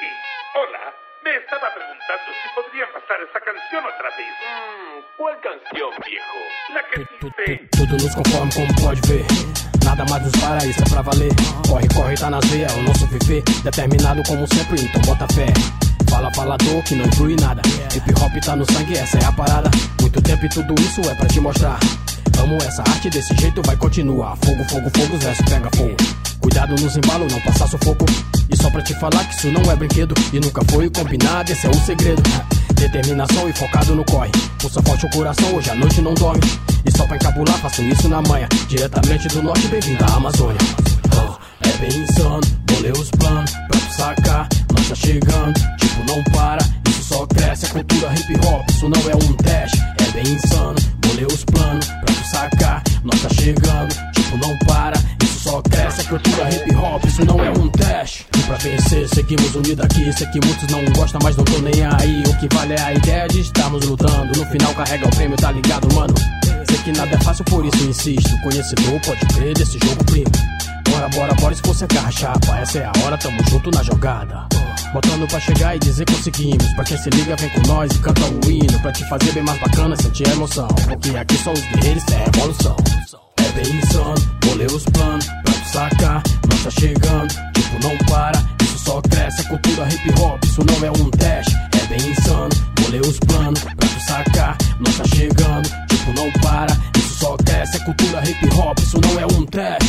Sí, hola. Me estaba preguntando si podrían pasar esa canción otra vez. ¿Cuál canción, viejo? La que dice... Tudo nos conforme, como pode ver. Nada mais nos para, isso é pra valer. Corre, corre, tá nas veias, o nosso viver determinado como sempre, então bota fé. Fala, falador, que não influi nada. Hip hop tá no sangue, essa é a parada. Muito tempo e tudo isso é pra te mostrar. Amo essa arte, desse jeito vai continuar. Fogo, fogo, fogo, os versos pega fogo. Cuidado nos embalos, não passar sufoco. E só pra te falar que isso não é brinquedo. E nunca foi combinado, esse é o segredo. Determinação e focado no corre. Pulsa forte o coração, hoje à noite não dorme. E só pra encabular, faço isso na manhã. Diretamente do norte, bem-vindo à Amazônia. É bem insano, vou ler os planos pra tu sacar. Nós tá chegando, tipo não para. Isso só cresce, a cultura hip hop, isso não é um teste. É bem insano, vou ler os planos pra tu sacar. Nós tá chegando, tipo não para. Isso só cresce, a cultura hip hop, isso não é um teste. E pra vencer, seguimos unidos aqui. Sei que muitos não gostam, mas não tô nem aí. O que vale é a ideia de estarmos lutando. No final carrega o prêmio, tá ligado, mano? Sei que nada é fácil, por isso insisto. Conhecedor, pode crer desse jogo, primo. Bora, bora, bora, esforçar a chapa. Essa é a hora, tamo junto na jogada. Botando pra chegar e dizer conseguimos. Pra quem se liga, vem com nós e canta o hino. Pra te fazer bem mais bacana, sentir emoção. Porque aqui só os guerreiros, é revolução. É bem insano, vou ler os planos pra tu sacar. Nós tá chegando, tipo não para. Isso só cresce, a cultura hip hop, isso não é um teste. É bem insano, vou ler os planos pra tu sacar. Nós tá chegando, tipo não para. Isso só cresce, a cultura hip hop, isso não é um teste.